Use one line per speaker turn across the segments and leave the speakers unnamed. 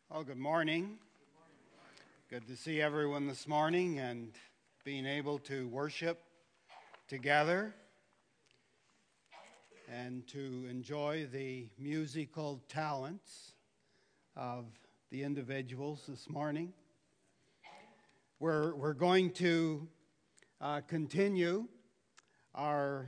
Well, good morning. Good to see everyone this morning and being able to worship together and to enjoy the musical talents of the individuals this morning. We're going to continue our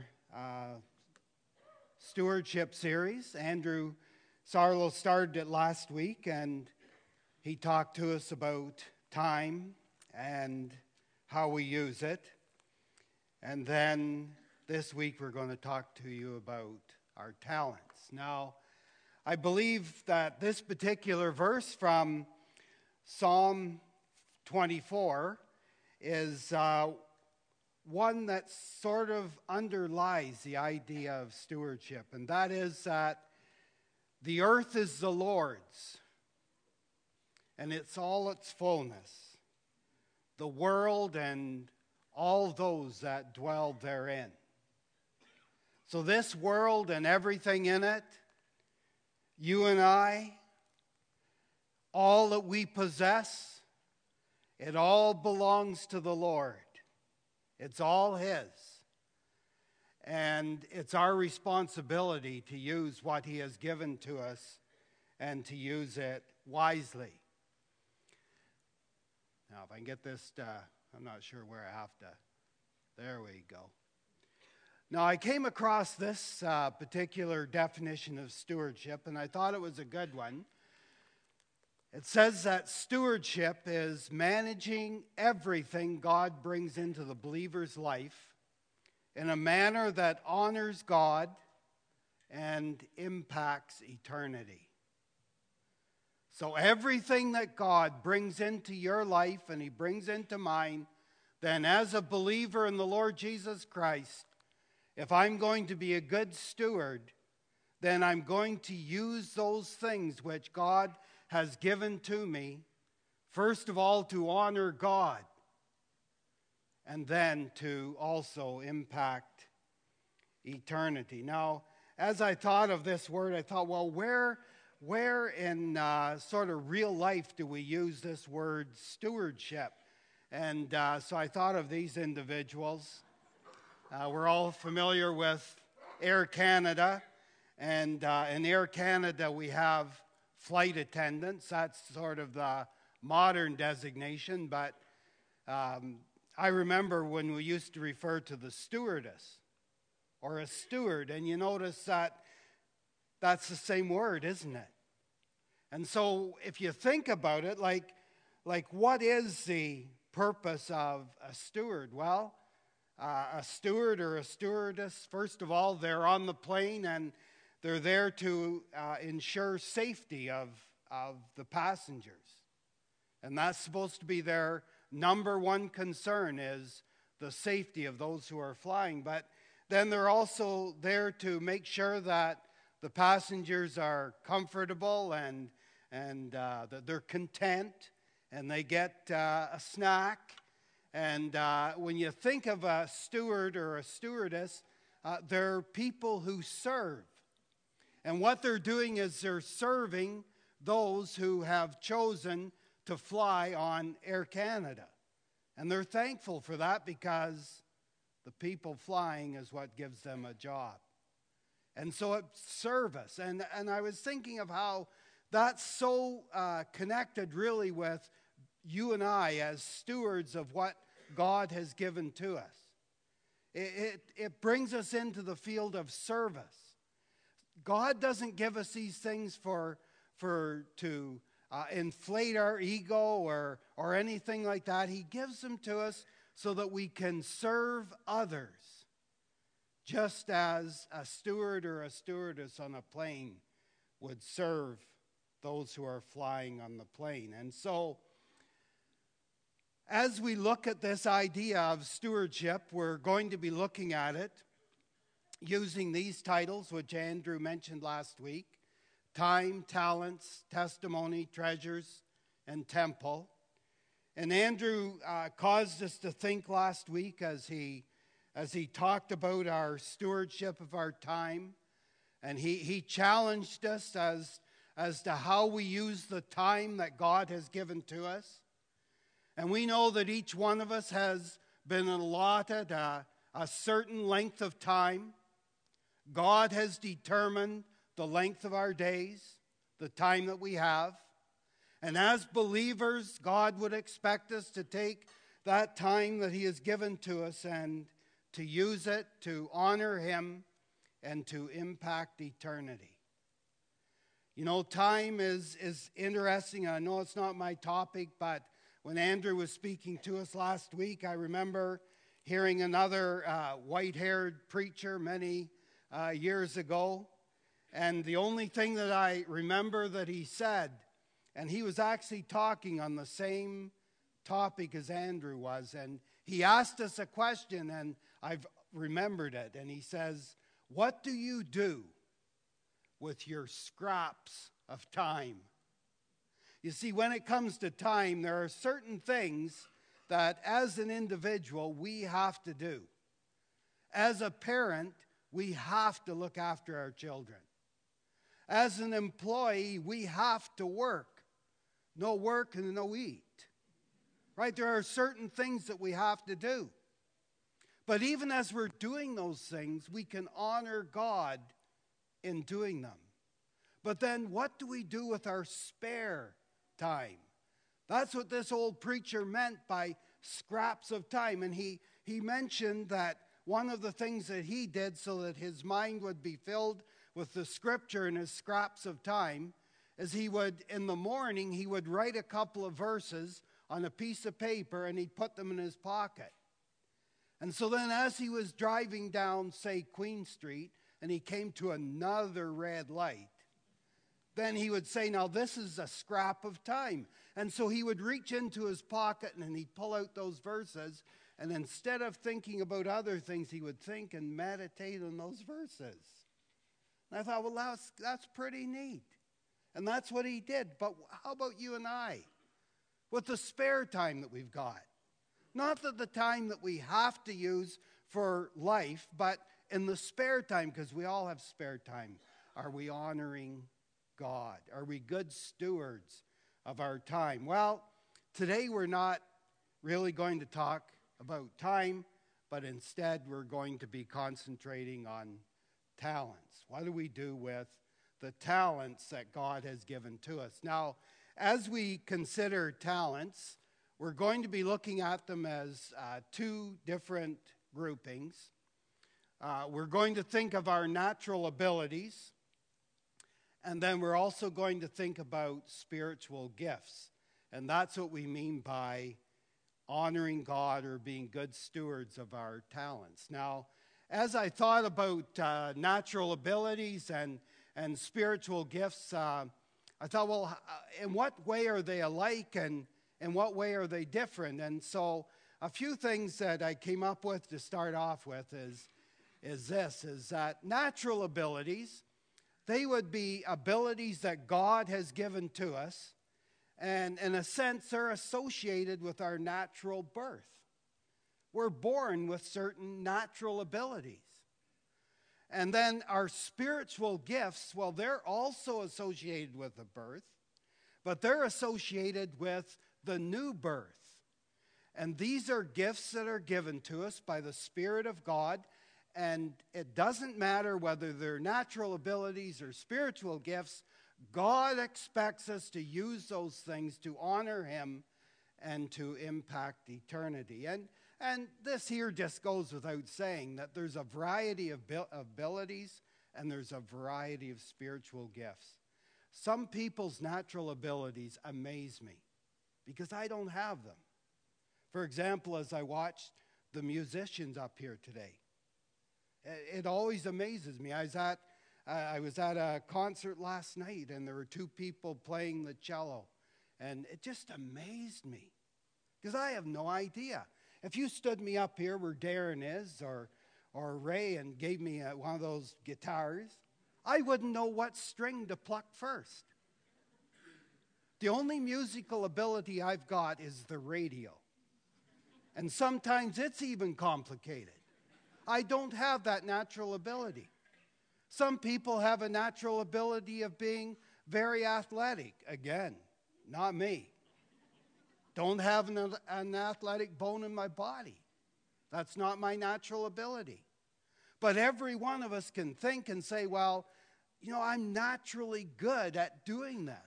stewardship series. Andrew Sarlo started it last week, and he talked to us about time and how we use it. And then this week we're going to talk to you about our talents. Now, I believe that this particular verse from Psalm 24 is one that sort of underlies the idea of stewardship, and that is that the earth is the Lord's, and it's all its fullness, the world and all those that dwell therein. So this world and everything in it, you and I, all that we possess, it all belongs to the Lord. It's all His. And it's our responsibility to use what He has given to us and to use it wisely. Now, if I can get this, I'm not sure where I have to. There we go. Now, I came across this particular definition of stewardship, and I thought it was a good one. It says that stewardship is managing everything God brings into the believer's life in a manner that honors God and impacts eternity. So everything that God brings into your life and He brings into mine, then as a believer in the Lord Jesus Christ, if I'm going to be a good steward, then I'm going to use those things which God has given to me, first of all, to honor God, and then to also impact eternity. Now, as I thought of this word, I thought, well, where in sort of real life do we use this word stewardship? And so I thought of these individuals. We're all familiar with Air Canada, and in Air Canada we have flight attendants. That's sort of the modern designation, but I remember when we used to refer to the stewardess or a steward, and you notice that that's the same word, isn't it? And so if you think about it, like what is the purpose of a steward? Well, a steward or a stewardess, first of all, they're on the plane and they're there to ensure safety of the passengers. And that's supposed to be their number one concern, is the safety of those who are flying. But then they're also there to make sure that the passengers are comfortable and that they're content and they get a snack. And when you think of a steward or a stewardess, they're people who serve. And what they're doing is they're serving those who have chosen to fly on Air Canada. And they're thankful for that because the people flying is what gives them a job. And so it's service. And I was thinking of how that's so connected really with you and I as stewards of what God has given to us. It brings us into the field of service. God doesn't give us these things to inflate our ego or anything like that. He gives them to us so that we can serve others, just as a steward or a stewardess on a plane would serve those who are flying on the plane. And so, as we look at this idea of stewardship, we're going to be looking at it using these titles, which Andrew mentioned last week: time, talents, testimony, treasures, and temple. And Andrew caused us to think last week as he talked about our stewardship of our time, and he challenged us as to how we use the time that God has given to us. And we know that each one of us has been allotted a certain length of time. God has determined the length of our days, the time that we have. And as believers, God would expect us to take that time that He has given to us and to use it to honor Him and to impact eternity. You know, time is interesting. I know it's not my topic, but when Andrew was speaking to us last week, I remember hearing another white-haired preacher many years ago. And the only thing that I remember that he said, and he was actually talking on the same topic as Andrew was, and he asked us a question, and I've remembered it. And he says, "What do you do with your scraps of time?" You see, when it comes to time, there are certain things that as an individual we have to do. As a parent, we have to look after our children. As an employee, we have to work. No work and no eat. Right? There are certain things that we have to do. But even as we're doing those things, we can honor God in doing them. But then what do we do with our spare time? That's what this old preacher meant by scraps of time. And he mentioned that one of the things that he did so that his mind would be filled with the scripture in his scraps of time is he would, in the morning, he would write a couple of verses on a piece of paper and he'd put them in his pocket. And so then as he was driving down, say, Queen Street, and he came to another red light, then he would say, now this is a scrap of time. And so he would reach into his pocket and he'd pull out those verses, and instead of thinking about other things, he would think and meditate on those verses. And I thought, well, that's pretty neat. And that's what he did. But how about you and I? With the spare time that we've got. Not that the time that we have to use for life, but in the spare time, because we all have spare time. Are we honoring God? Are we good stewards of our time? Well, today we're not really going to talk about time, but instead we're going to be concentrating on talents. What do we do with the talents that God has given to us? Now, as we consider talents, we're going to be looking at them as two different groupings. We're going to think of our natural abilities, and then we're also going to think about spiritual gifts. And that's what we mean by honoring God or being good stewards of our talents. Now, as I thought about natural abilities and spiritual gifts, I thought, well, in what way are they alike and in what way are they different? And so a few things that I came up with to start off with is that natural abilities, they would be abilities that God has given to us, and in a sense, they're associated with our natural birth. We're born with certain natural abilities. And then our spiritual gifts, well, they're also associated with the birth, but they're associated with the new birth. And these are gifts that are given to us by the Spirit of God. And it doesn't matter whether they're natural abilities or spiritual gifts, God expects us to use those things to honor Him and to impact eternity. And this here just goes without saying that there's a variety of abilities and there's a variety of spiritual gifts. Some people's natural abilities amaze me because I don't have them. For example, as I watched the musicians up here today, it always amazes me. I was at a concert last night, and there were two people playing the cello, and it just amazed me because I have no idea. If you stood me up here where Darren is or Ray and gave me one of those guitars, I wouldn't know what string to pluck first. The only musical ability I've got is the radio. And sometimes it's even complicated. I don't have that natural ability. Some people have a natural ability of being very athletic. Again, not me. Don't have an athletic bone in my body. That's not my natural ability. But every one of us can think and say, well, I'm naturally good at doing this.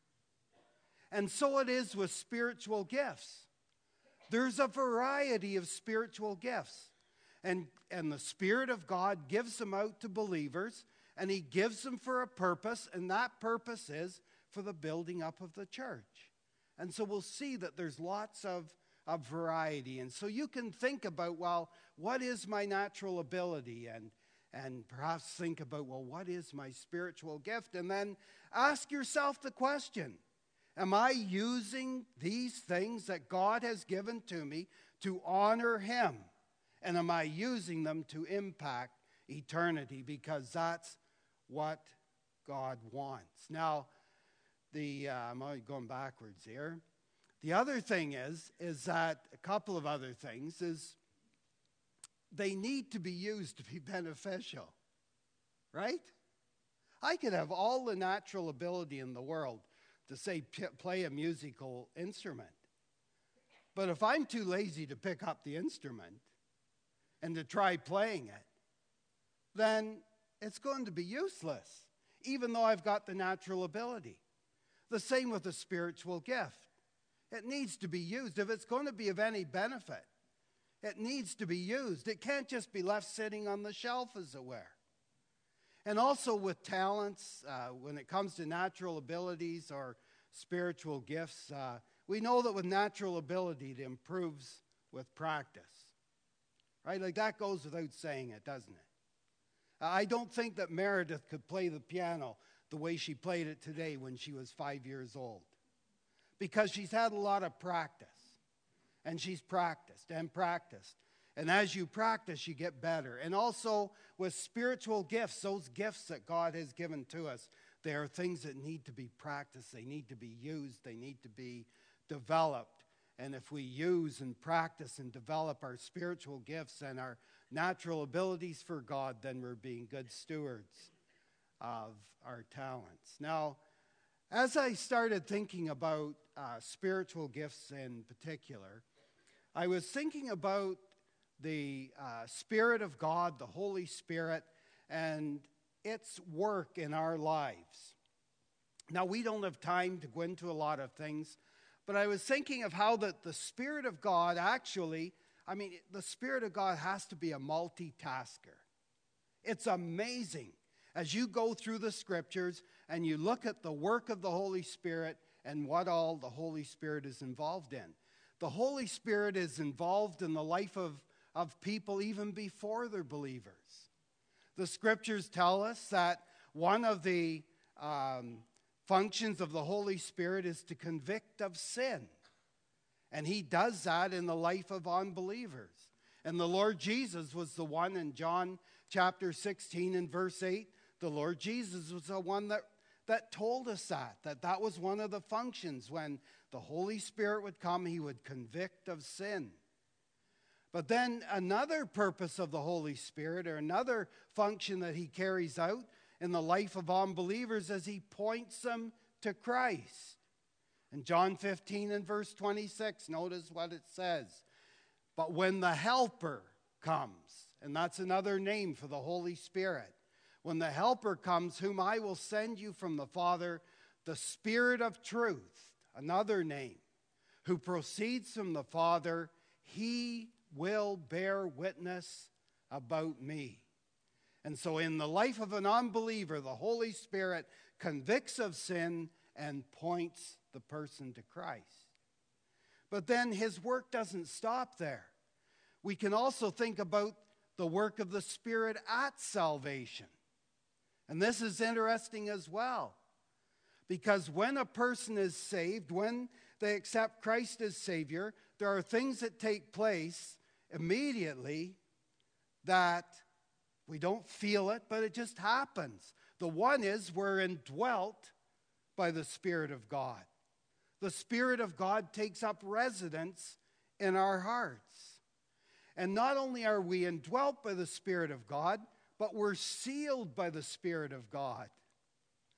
And so it is with spiritual gifts. There's a variety of spiritual gifts. And the Spirit of God gives them out to believers, and He gives them for a purpose, and that purpose is for the building up of the church. And so we'll see that there's lots of variety. And so you can think about, well, what is my natural ability? And perhaps think about, well, what is my spiritual gift? And then ask yourself the question, am I using these things that God has given to me to honor Him? And am I using them to impact eternity? Because that's what God wants. Now, I'm already going backwards here. The other thing is that a couple of other things is they need to be used to be beneficial, right? I could have all the natural ability in the world to say play a musical instrument. But if I'm too lazy to pick up the instrument and to try playing it, then it's going to be useless, even though I've got the natural ability. The same with a spiritual gift. It needs to be used. If it's going to be of any benefit, it needs to be used. It can't just be left sitting on the shelf, as it were. And also with talents, when it comes to natural abilities or spiritual gifts, we know that with natural ability, it improves with practice. Right? Like that goes without saying it, doesn't it? I don't think that Meredith could play the piano the way she played it today when she was 5 years old. Because she's had a lot of practice. And she's practiced and practiced. And as you practice, you get better. And also with spiritual gifts, those gifts that God has given to us, they are things that need to be practiced. They need to be used. They need to be developed. And if we use and practice and develop our spiritual gifts and our natural abilities for God, then we're being good stewards of our talents. Now, as I started thinking about spiritual gifts in particular, I was thinking about the Spirit of God, the Holy Spirit, and its work in our lives. Now, we don't have time to go into a lot of things, but I was thinking of how that the Spirit of God actually, the Spirit of God has to be a multitasker. It's amazing as you go through the Scriptures and you look at the work of the Holy Spirit and what all the Holy Spirit is involved in. The Holy Spirit is involved in the life of people even before they're believers. The Scriptures tell us that one of the functions of the Holy Spirit is to convict of sin. And He does that in the life of unbelievers. And the Lord Jesus was the one in John chapter 16 and verse 8. The Lord Jesus was the one that told us that was one of the functions. When the Holy Spirit would come, He would convict of sin. But then another purpose of the Holy Spirit, or another function that He carries out in the life of unbelievers, is He points them to Christ. In John 15 and verse 26, notice what it says. But when the Helper comes, and that's another name for the Holy Spirit, when the Helper comes, whom I will send you from the Father, the Spirit of truth, another name, who proceeds from the Father, He will bear witness about me. And so in the life of an unbeliever, the Holy Spirit convicts of sin and points the person to Christ. But then His work doesn't stop there. We can also think about the work of the Spirit at salvation. And this is interesting as well, because when a person is saved, when they accept Christ as Savior, there are things that take place immediately that we don't feel it, but it just happens. The one is we're indwelt by the Spirit of God. The Spirit of God takes up residence in our hearts. And not only are we indwelt by the Spirit of God, but we're sealed by the Spirit of God.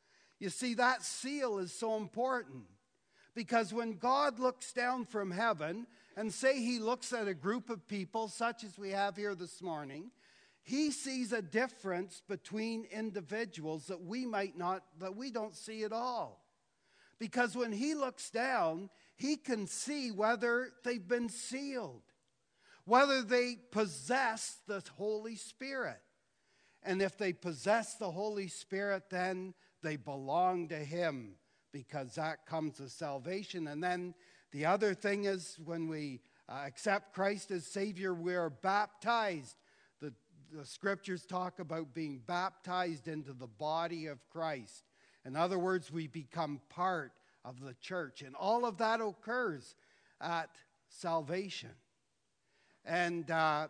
You see, that seal is so important because when God looks down from heaven, and say he looks at a group of people such as we have here this morning, he sees a difference between individuals that we don't see at all. Because when he looks down, he can see whether they've been sealed, whether they possess the Holy Spirit. And if they possess the Holy Spirit, then they belong to him, because that comes with salvation. And then the other thing is, when we accept Christ as Savior, we are baptized. The scriptures talk about being baptized into the body of Christ. In other words, we become part of the church. And all of that occurs at salvation. And I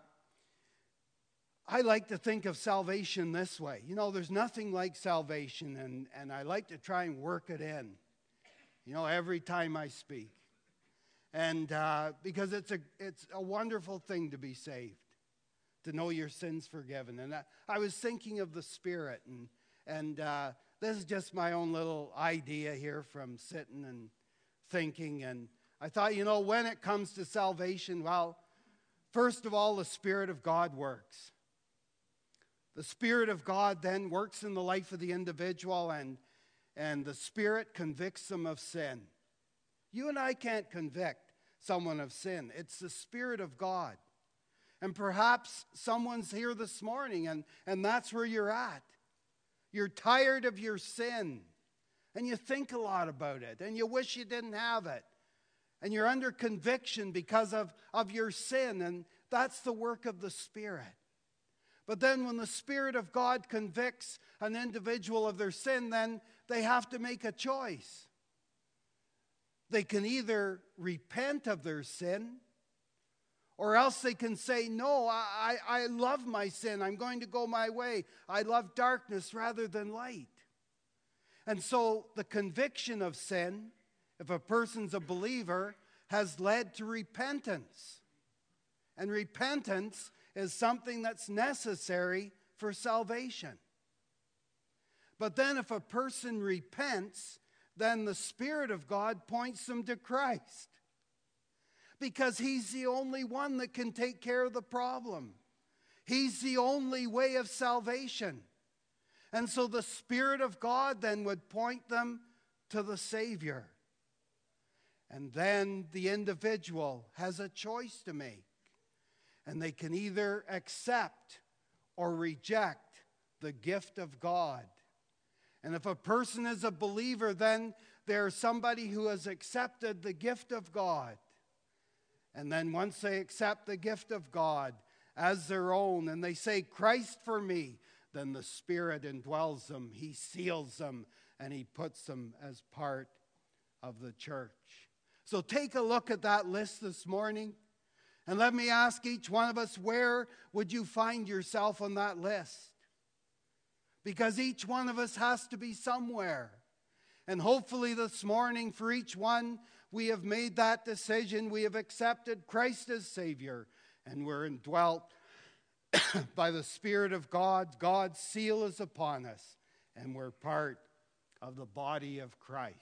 like to think of salvation this way. You know, there's nothing like salvation, and I like to try and work it in, every time I speak. And because it's a wonderful thing to be saved, to know your sins forgiven. And I was thinking of the Spirit, and this is just my own little idea here from sitting and thinking. And I thought, when it comes to salvation, well, first of all, the Spirit of God works. The Spirit of God then works in the life of the individual, and the Spirit convicts them of sin. You and I can't convict someone of sin. It's the Spirit of God. And perhaps someone's here this morning, and that's where you're at. You're tired of your sin, and you think a lot about it, and you wish you didn't have it. And you're under conviction because of your sin, and that's the work of the Spirit. But then when the Spirit of God convicts an individual of their sin, then they have to make a choice. They can either repent of their sin, or else they can say, no, I love my sin. I'm going to go my way. I love darkness rather than light. And so the conviction of sin, if a person's a believer, has led to repentance. And repentance is something that's necessary for salvation. But then if a person repents, then the Spirit of God points them to Christ. Because he's the only one that can take care of the problem. He's the only way of salvation. And so the Spirit of God then would point them to the Savior. And then the individual has a choice to make. And they can either accept or reject the gift of God. And if a person is a believer, then there's somebody who has accepted the gift of God. And then once they accept the gift of God as their own, and they say, Christ for me, then the Spirit indwells them, he seals them, and he puts them as part of the church. So take a look at that list this morning, and let me ask each one of us, where would you find yourself on that list? Because each one of us has to be somewhere. And hopefully this morning, for each one, we have made that decision. We have accepted Christ as Savior, and we're indwelt by the Spirit of God. God's seal is upon us, and we're part of the body of Christ.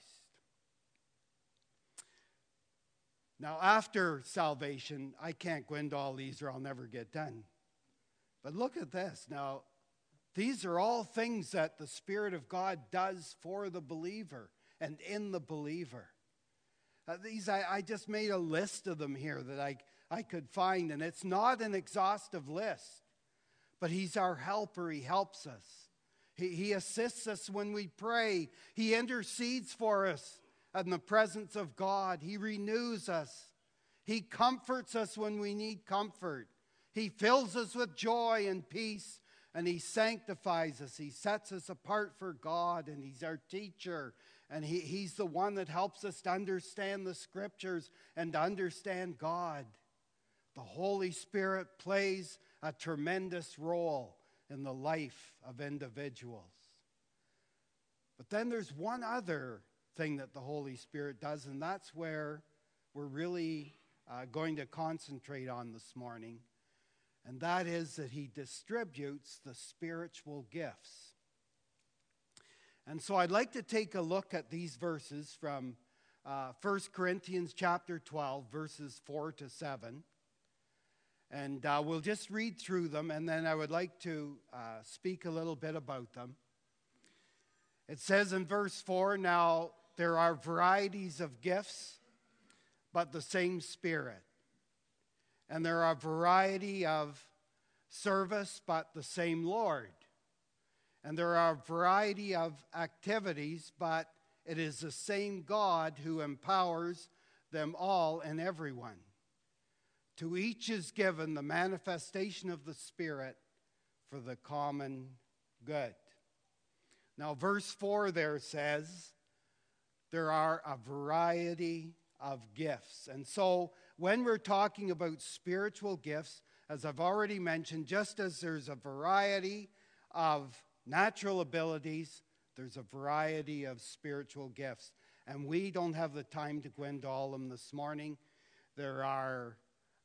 Now, after salvation, I can't go into all these or I'll never get done. But look at this. Now, these are all things that the Spirit of God does for the believer and in the believer. I just made a list of them here that I could find, and it's not an exhaustive list, but he's our helper. He helps us. He assists us when we pray. He intercedes for us in the presence of God. He renews us. He comforts us when we need comfort. He fills us with joy and peace, and he sanctifies us. He sets us apart for God, and he's our teacher. And he's the one that helps us to understand the Scriptures and to understand God. The Holy Spirit plays a tremendous role in the life of individuals. But then there's one other thing that the Holy Spirit does, and that's where we're really going to concentrate on this morning. And that is that he distributes the spiritual gifts. And so I'd like to take a look at these verses from 1 Corinthians chapter 12, verses 4 to 7. And we'll just read through them, and then I would like to speak a little bit about them. It says in verse 4, "Now there are varieties of gifts, but the same Spirit. And there are variety of service, but the same Lord. And there are variety of activities, but it is the same God who empowers them all and everyone. To each is given the manifestation of the Spirit for the common good." Now, verse 4 there says, there are a variety of gifts. And so, when we're talking about spiritual gifts, as I've already mentioned, just as there's a variety of natural abilities, there's a variety of spiritual gifts. And we don't have the time to go into all of them this morning. There are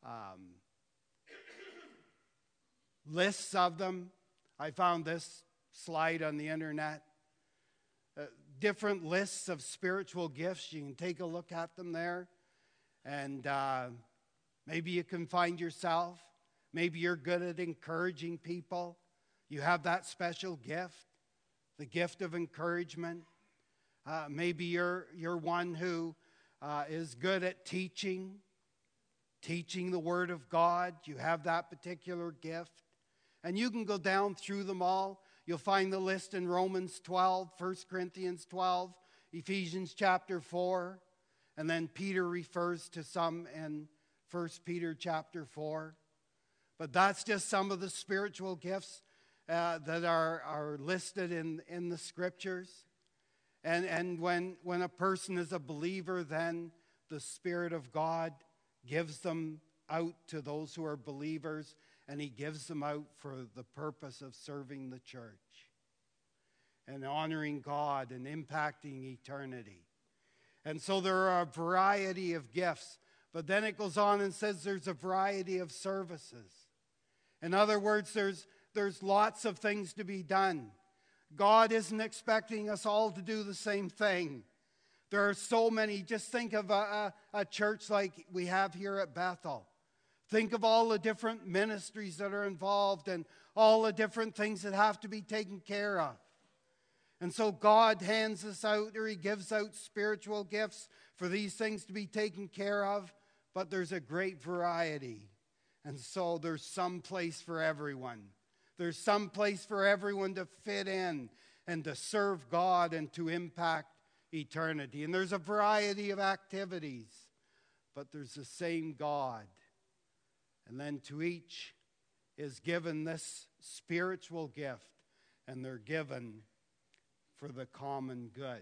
lists of them. I found this slide on the internet. Different lists of spiritual gifts. You can take a look at them there. And maybe you can find yourself. Maybe you're good at encouraging people. You have that special gift, the gift of encouragement. Maybe you're one who is good at teaching the Word of God. You have that particular gift. And you can go down through them all. You'll find the list in Romans 12, 1 Corinthians 12, Ephesians chapter 4, and then Peter refers to some in 1 Peter chapter 4. But that's just some of the spiritual gifts that are listed in the Scriptures. And when a person is a believer, then the Spirit of God gives them out to those who are believers, and He gives them out for the purpose of serving the church and honoring God and impacting eternity. And so there are a variety of gifts, but then it goes on and says there's a variety of services. In other words, there's lots of things to be done. God isn't expecting us all to do the same thing. There are so many. Just think of a church like we have here at Bethel. Think of all the different ministries that are involved and all the different things that have to be taken care of. And so God hands us out, or He gives out spiritual gifts for these things to be taken care of, but there's a great variety. And so there's some place for everyone. There's some place for everyone to fit in and to serve God and to impact eternity. And there's a variety of activities, but there's the same God. And then to each is given this spiritual gift, and they're given for the common good.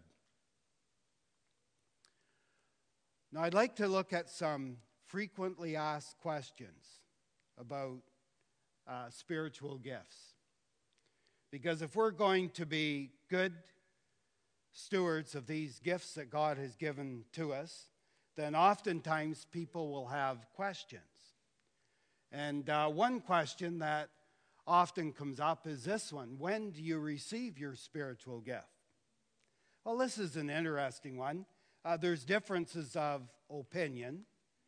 Now, I'd like to look at some frequently asked questions about spiritual gifts. Because if we're going to be good stewards of these gifts that God has given to us, then oftentimes people will have questions. And one question that often comes up is this one: when do you receive your spiritual gift? Well, this is an interesting one. There's differences of opinion.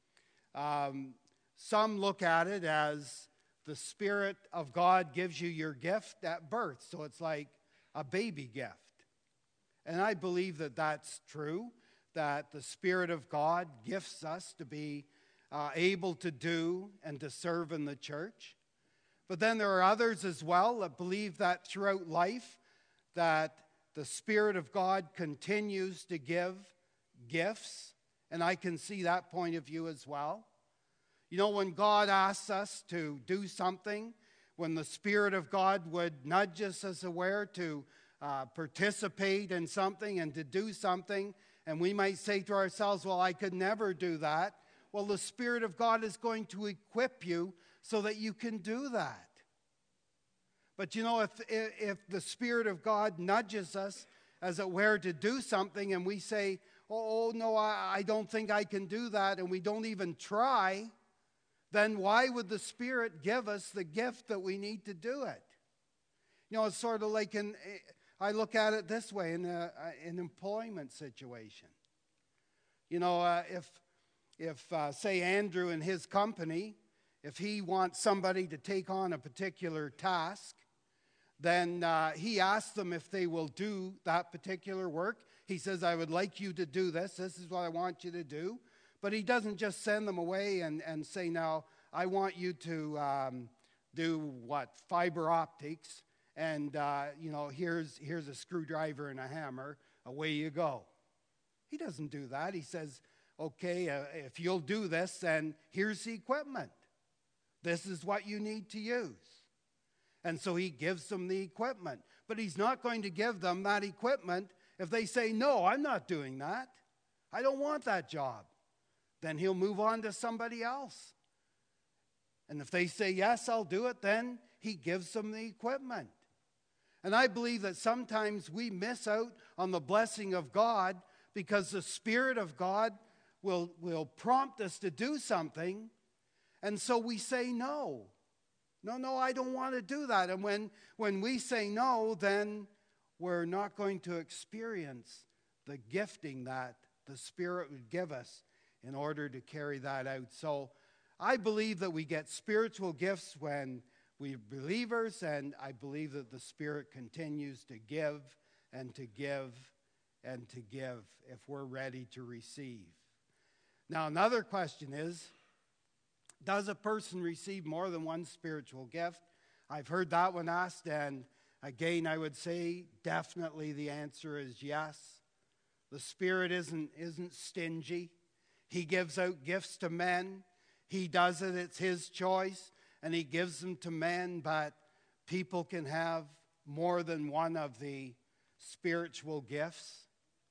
Some look at it as the Spirit of God gives you your gift at birth, so it's like a baby gift. And I believe that that's true, that the Spirit of God gifts us to be able to do and to serve in the church. But then there are others as well that believe that throughout life that the Spirit of God continues to give gifts, and I can see that point of view as well. You know, when God asks us to do something, when the Spirit of God would nudge us as aware to participate in something and to do something, and we might say to ourselves, well, I could never do that. Well, the Spirit of God is going to equip you so that you can do that. But you know, if the Spirit of God nudges us, as it were, to do something, and we say, oh no, I don't think I can do that, and we don't even try, then why would the Spirit give us the gift that we need to do it? You know, it's sort of like I look at it this way in an employment situation. You know, if say Andrew and his company, if he wants somebody to take on a particular task, then he asks them if they will do that particular work. He says, I would like you to do this. This is what I want you to do. But he doesn't just send them away and say, now, I want you to do fiber optics. And, here's a screwdriver and a hammer. Away you go. He doesn't do that. He says, okay, if you'll do this, then here's the equipment. This is what you need to use. And so he gives them the equipment. But he's not going to give them that equipment if they say, no, I'm not doing that. I don't want that job. Then he'll move on to somebody else. And if they say, yes, I'll do it, then he gives them the equipment. And I believe that sometimes we miss out on the blessing of God because the Spirit of God will prompt us to do something, and so we say no. No, I don't want to do that. And when we say no, then we're not going to experience the gifting that the Spirit would give us in order to carry that out. So I believe that we get spiritual gifts when we're believers, and I believe that the Spirit continues to give and to give and to give if we're ready to receive. Now, another question is, does a person receive more than one spiritual gift? I've heard that one asked, and again, I would say definitely the answer is yes. The Spirit isn't stingy. He gives out gifts to men. He does it. It's his choice, and he gives them to men, but people can have more than one of the spiritual gifts.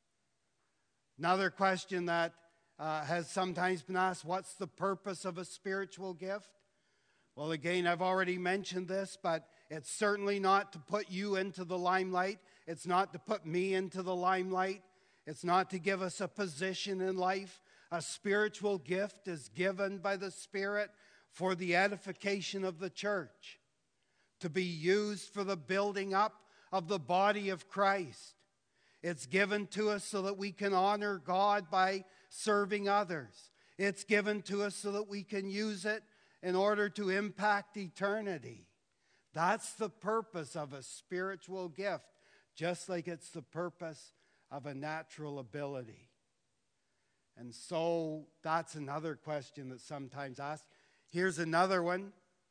Another question that has sometimes been asked, what's the purpose of a spiritual gift? Well, again, I've already mentioned this, but it's certainly not to put you into the limelight. It's not to put me into the limelight. It's not to give us a position in life. A spiritual gift is given by the Spirit for the edification of the church, to be used for the building up of the body of Christ. It's given to us so that we can honor God by serving others. It's given to us so that we can use it in order to impact eternity. That's the purpose of a spiritual gift, just like it's the purpose of a natural ability. And so that's another question that's sometimes asked. Here's another one.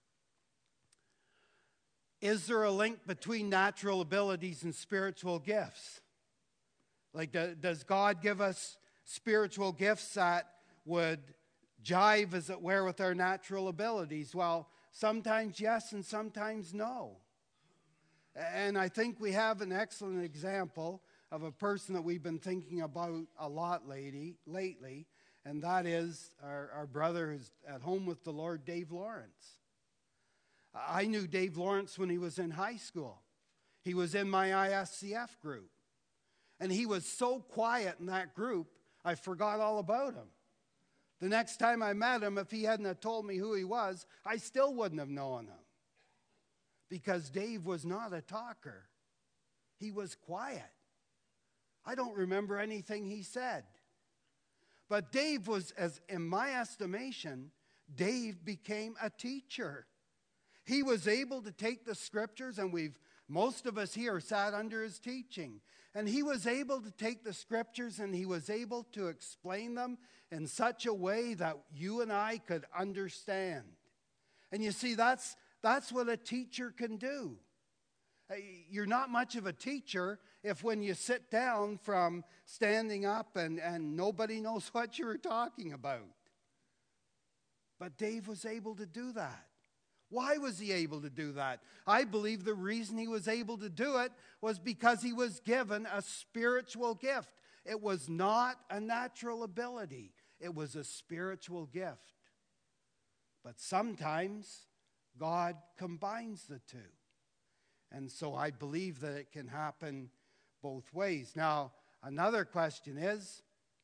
Is there a link between natural abilities and spiritual gifts? Like, does God give us spiritual gifts that would jive, as it were, with our natural abilities? Well, sometimes yes and sometimes no. And I think we have an excellent example of a person that we've been thinking about a lot lately, and that is our brother who's at home with the Lord, Dave Lawrence. I knew Dave Lawrence when he was in high school. He was in my ISCF group. And he was so quiet in that group, I forgot all about him. The next time I met him, if he hadn't have told me who he was, I still wouldn't have known him. Because Dave was not a talker. He was quiet. I don't remember anything he said. But Dave was, as in my estimation, Dave became a teacher. He was able to take the scriptures, and most of us here sat under his teaching. And he was able to take the scriptures and he was able to explain them in such a way that you and I could understand. And you see, that's what a teacher can do. You're not much of a teacher if when you sit down from standing up and nobody knows what you were talking about. But Dave was able to do that. Why was he able to do that? I believe the reason he was able to do it was because he was given a spiritual gift. It was not a natural ability. It was a spiritual gift. But sometimes God combines the two. And so I believe that it can happen both ways. Now, another question is,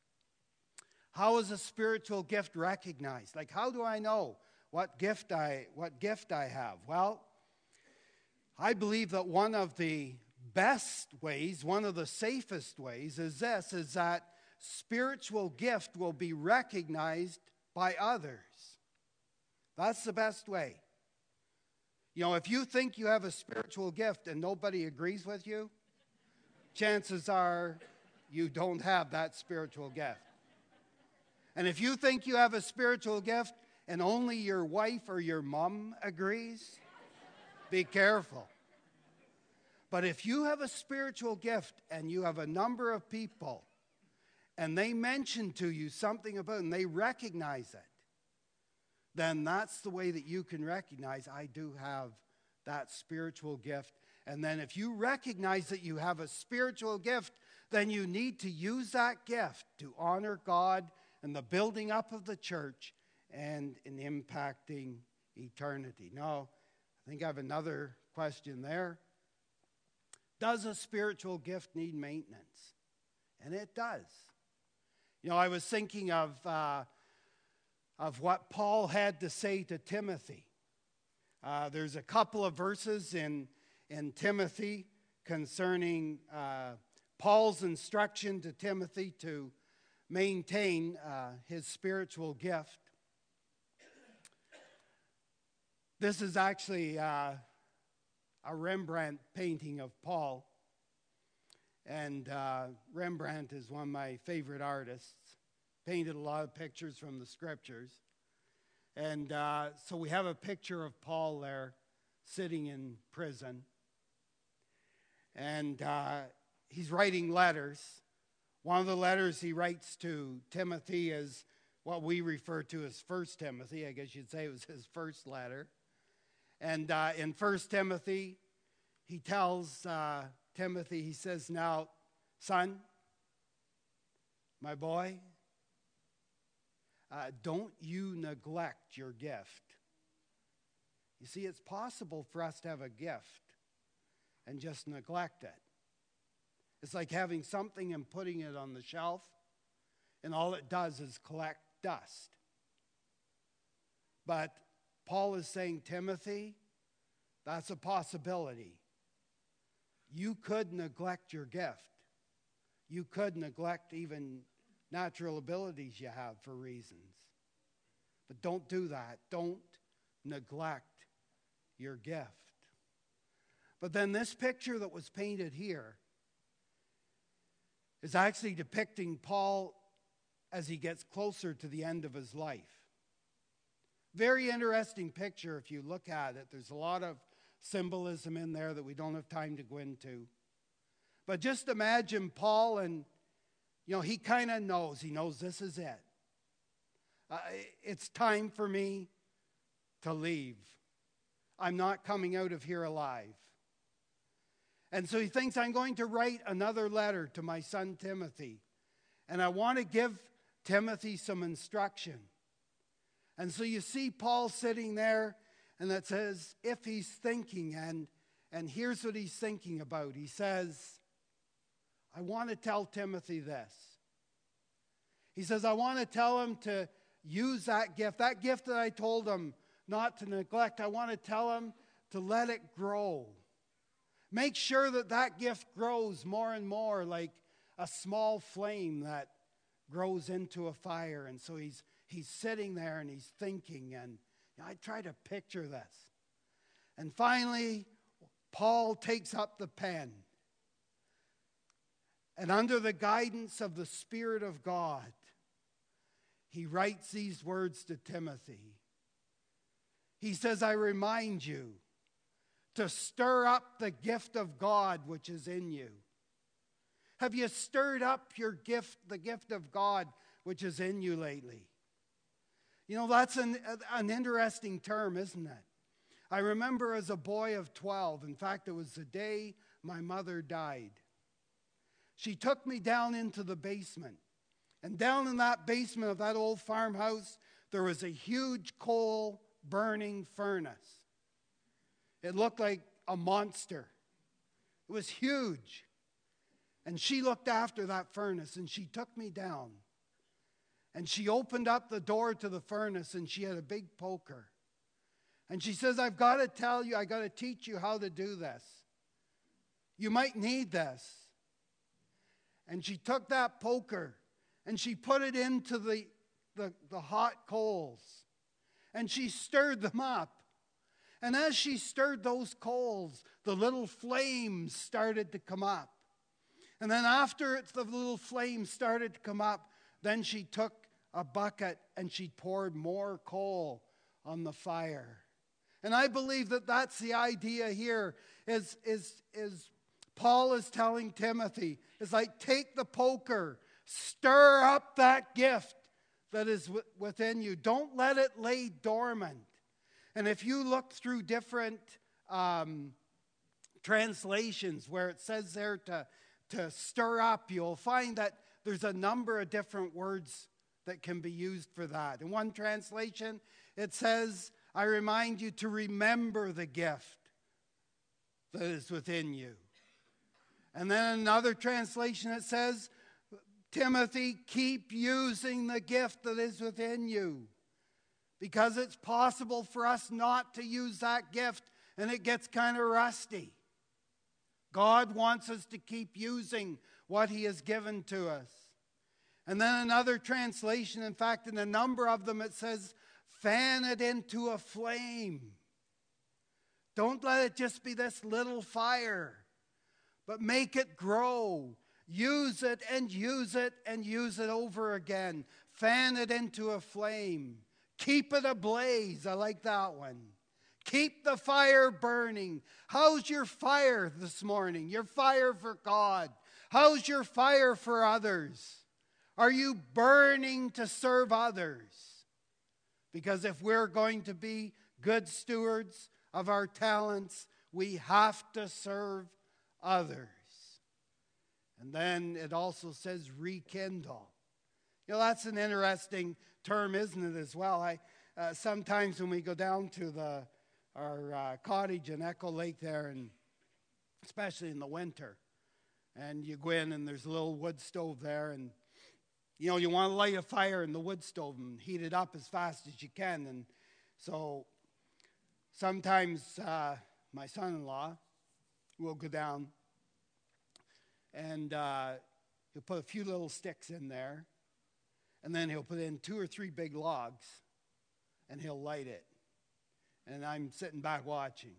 how is a spiritual gift recognized? Like, how do I know what gift I have? Well, I believe that one of the best ways, one of the safest ways is that spiritual gift will be recognized by others. That's the best way. You know, if you think you have a spiritual gift and nobody agrees with you, chances are you don't have that spiritual gift. And if you think you have a spiritual gift and only your wife or your mom agrees, be careful. But if you have a spiritual gift and you have a number of people and they mention to you something about it and they recognize it, then that's the way that you can recognize, I do have that spiritual gift. And then if you recognize that you have a spiritual gift, then you need to use that gift to honor God and the building up of the church and in impacting eternity. Now, I think I have another question there. Does a spiritual gift need maintenance? And it does. You know, I was thinking of what Paul had to say to Timothy. There's a couple of verses in Timothy concerning Paul's instruction to Timothy to maintain his spiritual gift. This is actually a Rembrandt painting of Paul. And Rembrandt is one of my favorite artists. Painted a lot of pictures from the scriptures. And so we have a picture of Paul there sitting in prison. And he's writing letters. One of the letters he writes to Timothy is what we refer to as 1 Timothy. I guess you'd say it was his first letter. And in 1 Timothy, he tells Timothy, he says, now, son, my boy, don't you neglect your gift. You see, it's possible for us to have a gift and just neglect it. It's like having something and putting it on the shelf, and all it does is collect dust. But Paul is saying, Timothy, that's a possibility. You could neglect your gift. You could neglect even natural abilities you have for reasons. But don't do that. Don't neglect your gift. But then this picture that was painted here is actually depicting Paul as he gets closer to the end of his life. Very interesting picture if you look at it. There's a lot of symbolism in there that we don't have time to go into. But just imagine Paul, and you know, he kind of knows. He knows this is it. It's time for me to leave. I'm not coming out of here alive. And so he thinks, I'm going to write another letter to my son Timothy. And I want to give Timothy some instruction. And so you see Paul sitting there, and it says, if he's thinking, and here's what he's thinking about. He says, I want to tell Timothy this. He says, I want to tell him to use that gift that I told him not to neglect. I want to tell him to let it grow. Make sure that gift grows more and more like a small flame that grows into a fire. And so he's sitting there and he's thinking, and I try to picture this. And finally, Paul takes up the pen. And under the guidance of the Spirit of God, he writes these words to Timothy. He says, I remind you to stir up the gift of God which is in you. Have you stirred up your gift, the gift of God which is in you lately? You know, that's an interesting term, isn't it? I remember as a boy of 12, in fact, it was the day my mother died. She took me down into the basement. And down in that basement of that old farmhouse, there was a huge coal burning furnace. It looked like a monster. It was huge. And she looked after that furnace, and she took me down. And she opened up the door to the furnace, and she had a big poker. And she says, I've got to tell you, I've got to teach you how to do this. You might need this. And she took that poker and she put it into the hot coals. And she stirred them up. And as she stirred those coals, the little flames started to come up. And then after the little flames started to come up, then she took a bucket and she poured more coal on the fire. And I believe that that's the idea here, is Paul is telling Timothy, it's like, take the poker, stir up that gift that is within you. Don't let it lay dormant. And if you look through different translations where it says there to stir up, you'll find that there's a number of different words that can be used for that. In one translation, it says, I remind you to remember the gift that is within you. And then in another translation, it says, Timothy, keep using the gift that is within you. Because it's possible for us not to use that gift and it gets kind of rusty. God wants us to keep using what He has given to us. And then another translation, in fact, in a number of them, it says, fan it into a flame. Don't let it just be this little fire, but make it grow. Use it and use it and use it over again. Fan it into a flame. Keep it ablaze. I like that one. Keep the fire burning. How's your fire this morning? Your fire for God. How's your fire for others? Are you burning to serve others? Because if we're going to be good stewards of our talents, we have to serve others. And then it also says rekindle. You know, that's an interesting term, isn't it, as well? Sometimes when we go down to our cottage in Echo Lake there, and especially in the winter, and you go in and there's a little wood stove there, and you know, you want to light a fire in the wood stove and heat it up as fast as you can. And so sometimes my son-in-law will go down and he'll put a few little sticks in there, and then he'll put in 2 or 3 big logs, and he'll light it. And I'm sitting back watching.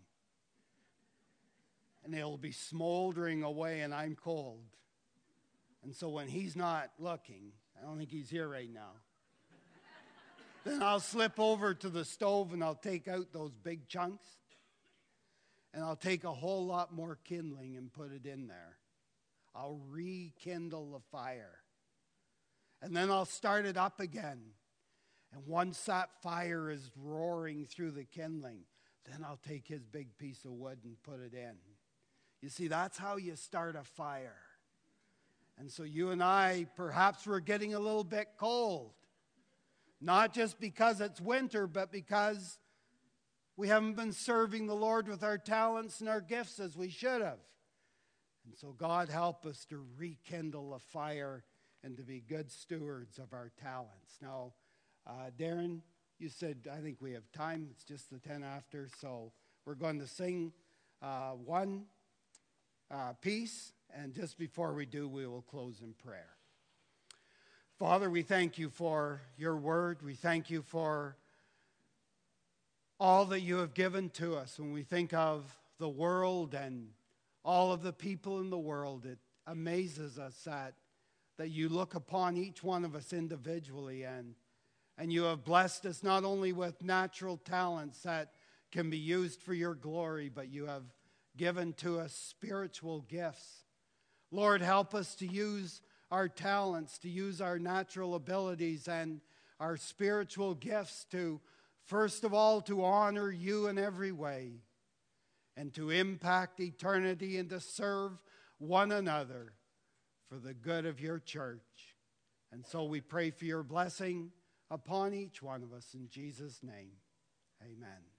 And it'll be smoldering away, and I'm cold. And so when he's not looking, I don't think he's here right now, then I'll slip over to the stove and I'll take out those big chunks, and I'll take a whole lot more kindling and put it in there. I'll rekindle the fire. And then I'll start it up again. And once that fire is roaring through the kindling, then I'll take his big piece of wood and put it in. You see, that's how you start a fire. And so you and I, perhaps we're getting a little bit cold. Not just because it's winter, but because we haven't been serving the Lord with our talents and our gifts as we should have. And so God help us to rekindle a fire and to be good stewards of our talents. Now, Darren, you said, I think we have time. It's just the 10 after, so we're going to sing one piece, and just before we do, we will close in prayer. Father, we thank you for your word. We thank you for all that you have given to us. When we think of the world and all of the people in the world, it amazes us that you look upon each one of us individually, and you have blessed us not only with natural talents that can be used for your glory, but you have given to us spiritual gifts. Lord, help us to use our talents, to use our natural abilities and our spiritual gifts to, first of all, to honor you in every way and to impact eternity and to serve one another for the good of your church. And so we pray for your blessing upon each one of us in Jesus' name. Amen.